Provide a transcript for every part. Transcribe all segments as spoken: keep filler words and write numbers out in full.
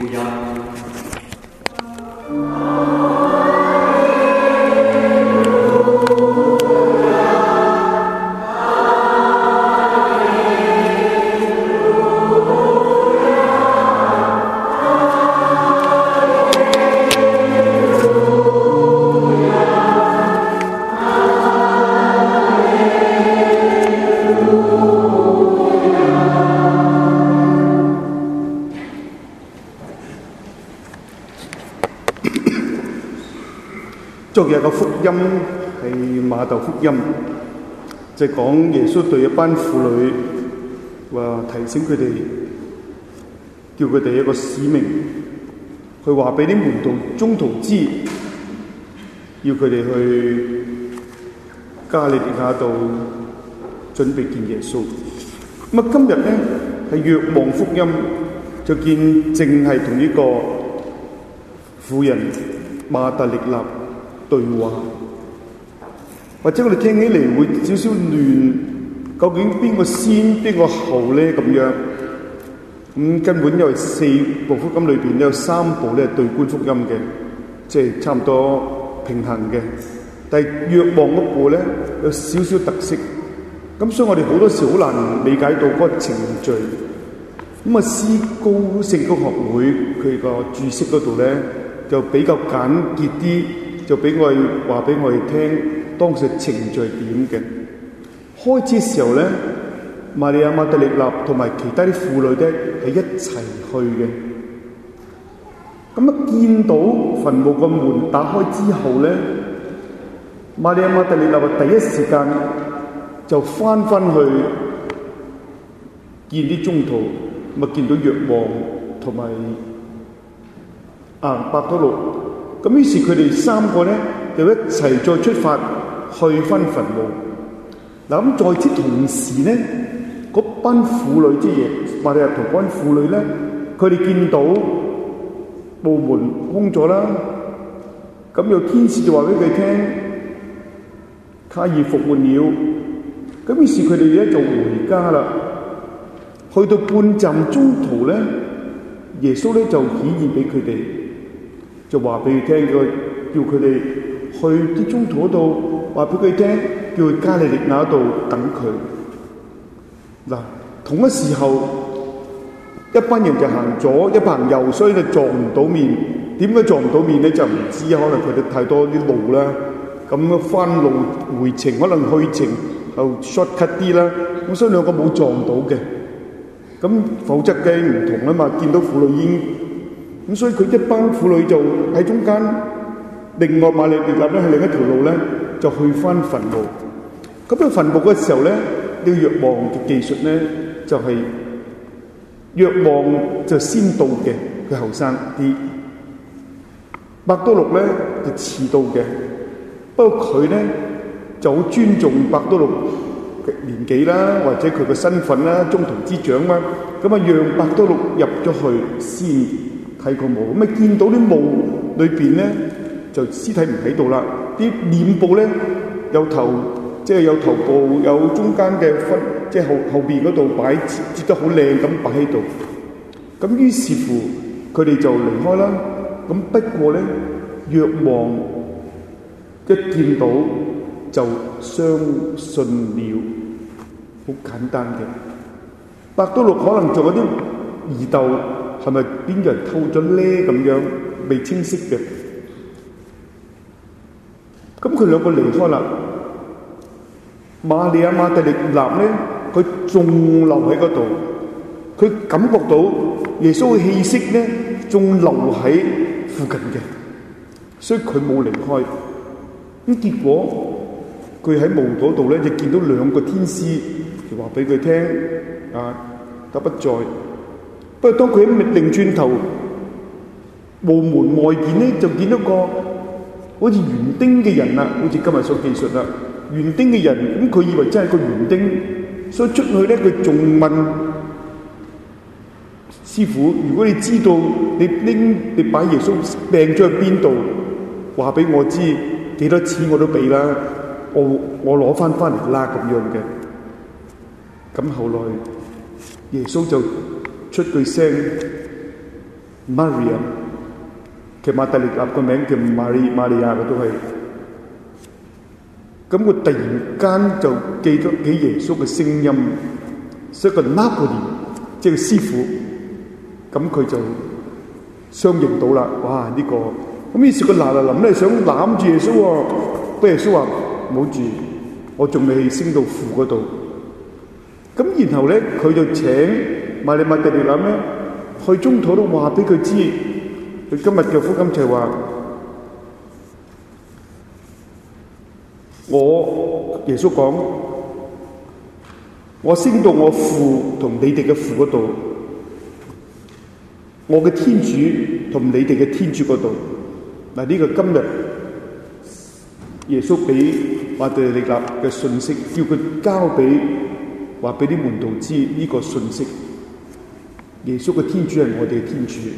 音。 昨日嘅福音係馬竇福音，就係講耶穌對一班婦女話提醒佢哋，叫佢哋一個使命，去話俾啲門徒中途知，要佢哋去加利利亞度準備見耶穌。咁啊，今日咧係若望福音，就見淨係同呢個婦人馬達力納對話，或者我哋聽起嚟會少少亂，究竟邊個先邊個後咧咁樣？咁、嗯、根本因為四部福音裏邊有三部咧係對觀福音嘅，即係差唔多平衡嘅。但係若望嗰部咧有少少特色，咁所以我哋好多時好難理解到嗰個程序。咁啊，思高聖公學會佢個注釋嗰度咧就比較簡潔啲。就俾我哋話俾我哋聽，當時程序點嘅。開始時候咧，瑪利亞馬達力納同埋其他啲婦女咧係一齊去嘅。咁啊，見到墳墓個門打開之後咧，瑪利亞馬達力納第一時間就翻翻去見啲宗徒，咪見到若望同埋啊伯多祿。咁於是佢哋三個咧就一齊再出發去翻墳墓。嗱，咁在此同時咧，嗰班婦女即係瑪利亞同嗰班婦女咧，佢哋見到墓門空咗啦，咁有天使就話俾佢聽，卡爾復活了。咁於是佢哋咧就回家啦。去到半站中途咧，耶穌咧就顯現俾佢哋。就話俾佢聽，叫佢哋去啲宗徒嗰度，話俾佢聽，叫佢加利利亞度等佢。嗱，同一時候，一班人就行左，一班人右，所以就撞唔到面。點解撞唔到面咧？就唔知，可能佢哋太多啲路啦。咁翻路回程，可能去程就 short cut 啲啦。咁所以兩個冇撞到嘅。咁否則嘅唔同啊嘛，見到婦女已經。咁所以佢一班婦女就喺中間，另外瑪利亞咧係另一條路咧，就去翻墳墓。咁喺墳墓嘅時候咧，呢個若望嘅技術咧就係若望就先到嘅，佢後生啲。伯多祿咧就遲到嘅，不過佢咧就好尊重伯多祿嘅年紀啦，或者佢嘅身份啦，中途之長嘛。咁啊，讓伯多祿入咗去先。睇個墓，咁啊見到啲墓裏邊咧就屍體唔喺度啦，啲殮布咧有頭，即係有頭部，有中間嘅分，即係後後邊嗰度擺設置得好靚咁擺喺度。咁於是乎佢哋就離開啦。咁不過咧，若望一見到就相信了，好簡單嘅。伯多祿可能仲有啲疑竇。係咪邊個人偷咗咧？咁樣未清晰嘅。咁佢兩個離開啦。瑪利亞馬達力納咧，佢仲留喺嗰度。佢感覺到耶穌嘅氣息咧，仲留喺附近嘅，所以佢冇離開。咁結果佢喺墓嗰度咧，就見到兩個天使，就話俾佢聽：啊，他不在。不過當佢一擰轉頭，墓門外邊咧就見到個好似園丁嘅人啦，好似今日所記述啦，園丁嘅人。咁佢以為真係個園丁，所以出去咧佢仲問師傅：如果你知道你拎你擺耶穌病咗去邊度，話俾我知，幾多錢我都俾啦，我我攞翻翻嚟啦咁樣嘅。咁後來耶穌就出句聲， Maria， 其實馬大利納個名叫瑪利瑪利亞嘅都係。咁佢突然間就記得起耶穌嘅聲音，所以個拿破崙即係師傅，咁佢就相認到啦。哇！呢、這個咁於是佢嗱嗱臨咧想攬住耶穌喎，不過耶穌話唔好住，我仲未升到父嗰度。咁然後咧佢就請瑪利瑪大利納咧去中途都話俾佢知，佢今日嘅福音就係話。我耶穌講，我升到我父同你哋嘅父嗰度，我嘅天主同你哋嘅天主嗰度。嗱，呢個今日耶穌俾馬大利納嘅信息，叫佢交俾話俾啲門徒知呢個信息。耶穌嘅天主係我哋嘅天主，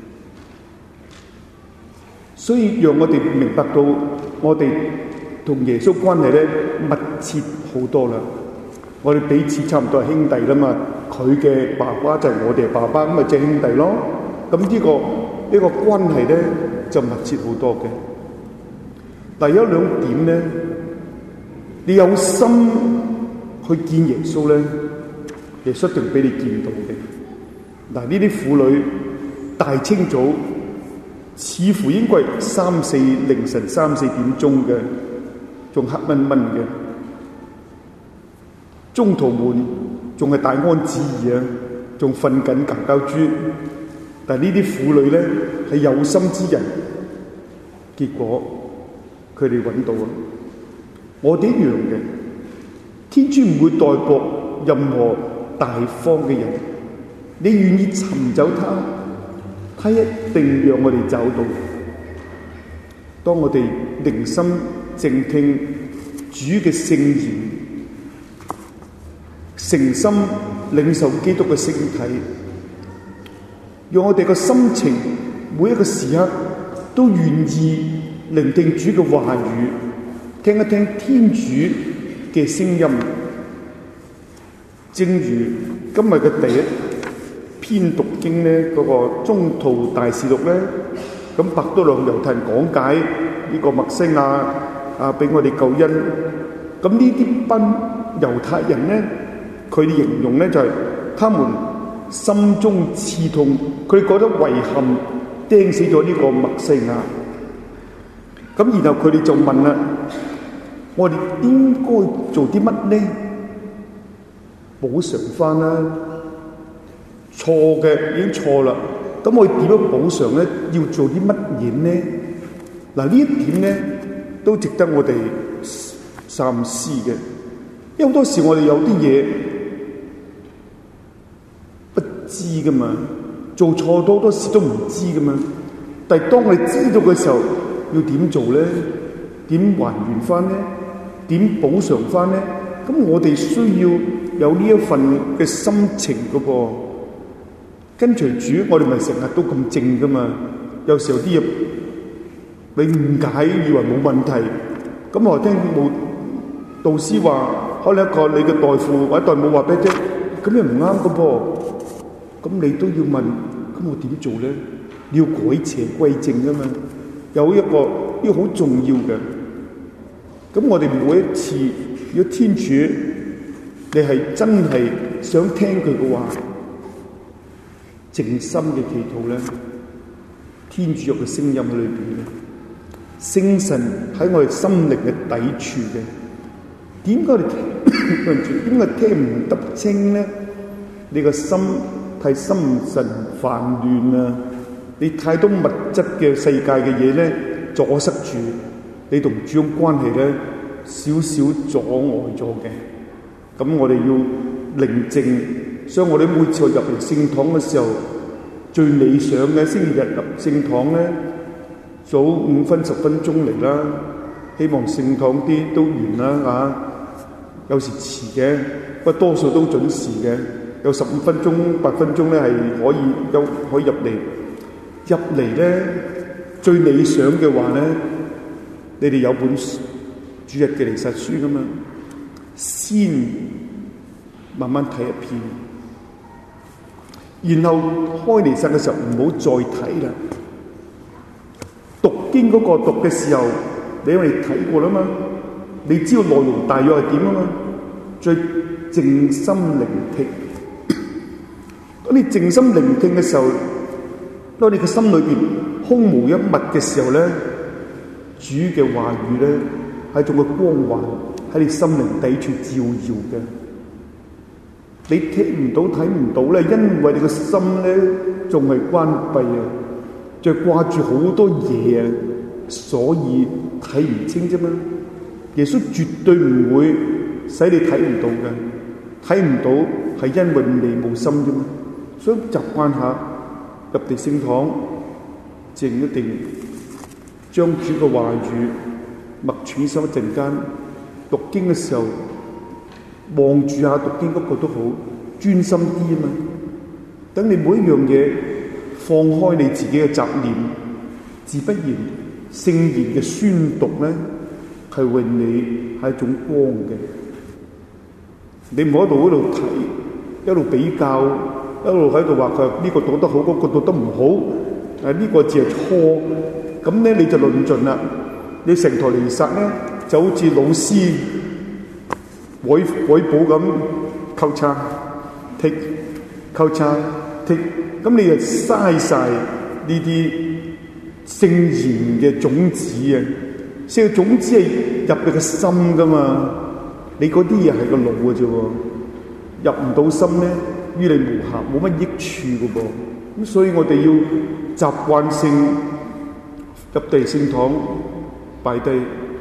所以讓我哋明白到我哋同耶穌關係咧密切好多啦，我哋彼此差唔多係兄弟啦嘛。佢嘅爸爸就係我哋爸爸，咁咪即係兄弟咯。咁呢個呢個關係咧就密切好多嘅。但係有兩點咧，你有心去見耶穌咧，耶穌一定俾你見到嘅。嗱，呢啲婦女大清早，似乎應該係三四凌晨三四點鐘嘅。仲黑蚊蚊嘅，中途門仲係大安旨意啊，仲瞓緊覺覺豬。但係呢啲婦女咧係有心之人，結果佢哋揾到啊！我哋一樣嘅，天主唔會待薄任何大方嘅人。你願意尋找他，他一定讓我哋找到。當我哋寧心靜聽主嘅聖言，誠心領受基督嘅聖體，讓我哋嘅心情每一個時刻都願意聆聽主嘅話語，聽一聽天主嘅聲音。正如今日嘅第一篇讀經咧，嗰、那個宗徒大事錄咧，咁伯多祿猶太人講解呢個默西亞啊，俾我哋救恩。咁呢啲班猶太人咧，佢哋形容咧就係、是、他們心中刺痛，佢哋覺得遺憾釘死咗呢個默西亞。咁然後佢哋就問啦：我哋應該做啲乜咧？補償翻啦，錯嘅已經錯啦。咁我哋點樣補償咧？要做啲乜嘢咧？嗱，呢一點咧都值得我哋三思嘅。因為好多時我哋有啲嘢不知噶嘛，做錯多多時都唔知噶嘛。但係當我哋知道嘅時候，要點做咧？點還原翻咧？點補償翻咧？咁我哋需要有呢一份嘅心情噶噃。跟隨主，我哋咪成日都咁正噶嘛。有時候啲嘢你誤解，以為冇問題。咁我聽冇導師話，可能一個你嘅代父或者代母話俾你聽，咁又唔啱噶噃。咁你都要問，咁我點做咧？你要改邪歸正噶嘛。有一個呢個好重要嘅。咁我哋每一次，如果天主你係真係想聽佢嘅話，靜心嘅祈禱咧，天主有個聲音喺裏邊嘅，聖神喺我哋心靈嘅底處嘅。點解我哋聽點解聽唔得清咧？你個心太心神煩亂啊！你太多物質嘅世界嘅嘢咧，阻塞住你同主嘅關係咧，少少阻礙咗嘅。咁我哋要寧靜，所以我哋每次入嚟聖堂嘅時候，最理想嘅星期日入聖堂咧，早五分十分鐘嚟啦。希望聖堂啲都完啦嚇。有時遲嘅，不過多數都準時嘅。有十五分鐘、八分鐘咧係可以有可以入嚟。入嚟咧，最理想嘅話咧，你哋有本主日嘅彌撒書噶嘛？先慢慢睇一篇， 然後開彌撒嘅時候唔好再睇啦。讀經嗰個讀嘅時候，你因為睇過啦嘛，你知道內容大約係點啊嘛，再靜心聆聽。當你靜心聆聽嘅時候，當你嘅心裏邊空無一物嘅時候咧，主嘅話語咧係仲個光環喺你心靈底處照耀嘅。你聽唔到睇唔到咧，因為你個心咧仲係關閉啊，就掛住好多嘢啊，所以睇唔清啫嘛。耶穌絕對唔會使你睇唔到嘅，睇唔到係因為你冇心啫嘛。所以習慣下入地聖堂，靜一定，將主嘅話語默存心一陣間，讀經嘅時候望住下讀經嗰個都好，專心啲啊嘛。等你每一樣嘢放開你自己嘅雜念，自不然聖言嘅宣讀咧係為你係一種光嘅。你唔好喺度嗰度睇，一路比較，一路喺度話佢呢個讀得好，嗰、那個讀得唔好，誒、啊、呢、這個字係錯，咁咧你就論盡啦。你成台彌撒咧就好似老師改改簿咁，扣叉剔，扣叉剔，咁你就嘥晒呢啲聖言嘅種子啊！聖嘅種子係入你嘅心噶嘛，你嗰啲嘢係個腦嘅啫喎，入唔到心咧，於你無效，冇乜益處嘅噃。咁所以我哋要習慣性入地聖堂擺低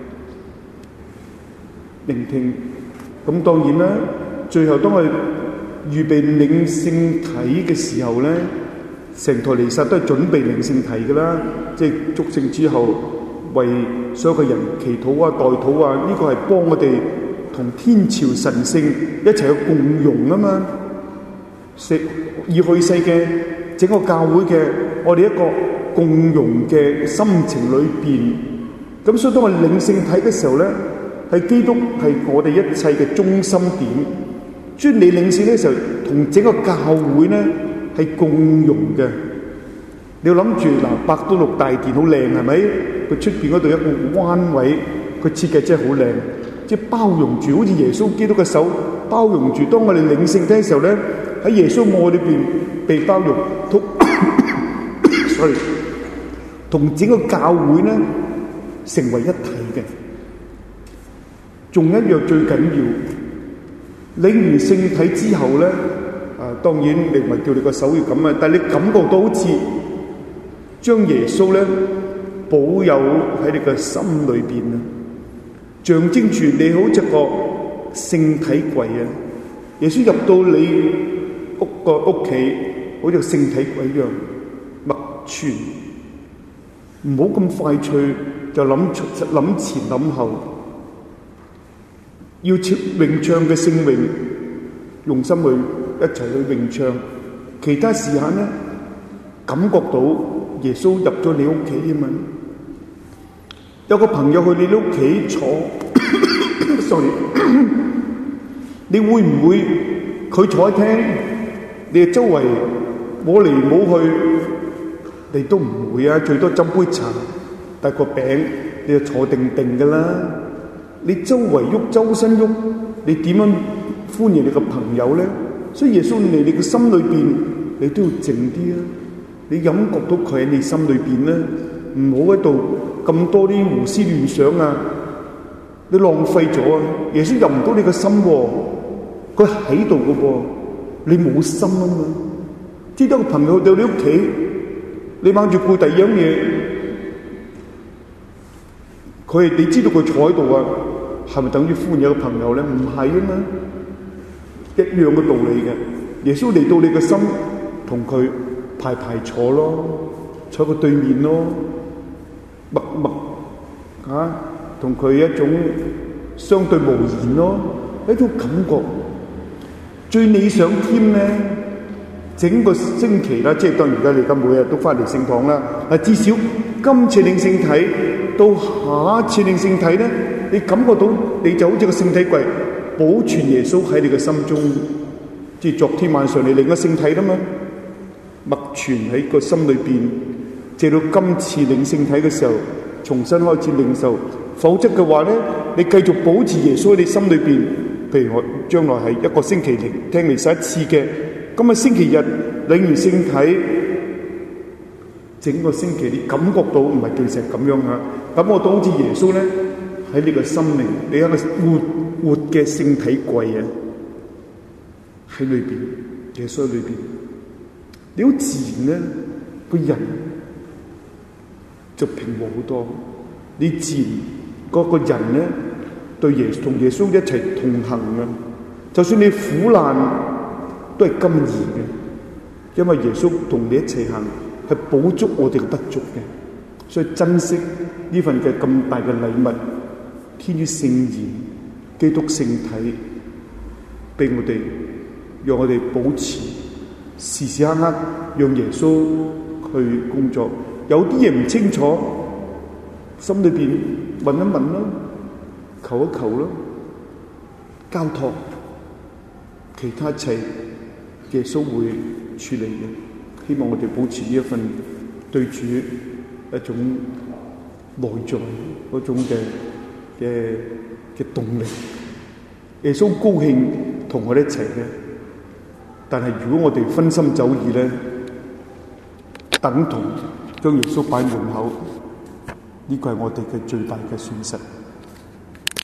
聆聽。咁當然啦，最後當我預備領聖體嘅時候咧，成台彌撒都係準備領聖體嘅啦，即係祝聖之後為所有嘅人祈禱啊、代禱啊，呢、這個係幫我哋同天朝神聖一齊去共融啊嘛。食而去世嘅整個教會嘅我哋一個共融嘅心情裏邊，咁所以當我領聖體嘅時候咧，係基督係我哋一切嘅中心點。專你領聖嘅時候，同整個教會咧係共融嘅。你要諗住嗱，伯多祿大殿好靚係咪？佢出邊嗰度一個彎位，佢設計真係好靚，即係包容住，好似耶穌基督嘅手包容住。當我哋領聖體嘅時候咧，喺耶穌愛裏邊被包容，同所以同整個教會咧成為一體嘅。仲一樣最緊要，領完聖體之後咧，啊當然你唔係叫你個手要咁啊，但係你感覺到好似將耶穌咧保有喺你個心裏邊啊，象徵住你好似個聖體櫃啊。耶穌入到你屋個屋企，好似個聖體櫃一樣默存，唔好咁快脆就諗諗前諗後。要唱詠唱嘅聖詠，用心去一齊去詠唱。其他時間咧，感覺到耶穌入咗你屋企啊嘛。有個朋友去你屋企坐，sorry，你會唔會佢坐喺廳，你哋周圍摸嚟摸去，你都唔會啊。最多斟杯茶，帶個餅，你就坐定定噶啦。你周圍喐，周身喐，你點樣歡迎你個朋友咧？所以耶穌嚟你個心裏邊，你都要靜啲啊！你感覺到佢喺你心裏邊咧，唔好喺度咁多啲胡思亂想啊！你浪費咗啊！耶穌入唔到你個心喎，佢喺度嘅噃，你冇心啊嘛！知得個朋友到你屋企，你掹住顧第二樣嘢，佢你知道佢坐喺度啊？係咪等於歡迎一個朋友咧？唔係啊嘛，一樣嘅道理嘅。耶穌嚟到你嘅心，同佢排排坐咯，坐佢對面咯，默默啊，同佢一種相對無言咯，一種感覺。最理想添咧，整個星期啦，即係當然而家你而家每日都翻嚟聖堂啦，啊至少今次領聖體到下一次領聖體咧。你感覺到你就好似個聖體櫃保存耶穌喺你嘅心中，即係昨天晚上你領咗聖體啦嘛， 默存喺個心裏邊，直到今次領聖體嘅時候重新開始領受。否則嘅話咧，你繼續保持耶穌喺你心裏邊，譬如我將來係一個星期零聽彌撒一次嘅，今日星期日領完聖體，整個星期你感覺到唔係叫成咁樣嚇，感覺到好似耶穌咧喺你個心靈，你有個活活嘅聖體櫃啊喺裏邊，耶穌喺裏邊，你好自然咧個人就平和好多，你自然嗰個人咧對耶同耶穌一齊同行啊！就算你苦難都係甘飴嘅，因為耶穌同你一齊行，係補足我哋嘅不足嘅，所以珍惜呢份嘅咁大嘅禮物，天主聖言、基督聖體，俾我哋，讓我哋保持時時刻刻讓耶穌去工作。有啲嘢唔清楚，心裏邊問一問咯，求一求咯，交託，其他一切耶穌會處理嘅。希望我哋保持呢一份對主一種內在嗰種嘅嘅嘅動力。耶穌高興同我哋一齊嘅，但係如果我哋分心走意咧，等同將耶穌擺門口，呢個係我哋嘅最大嘅損失。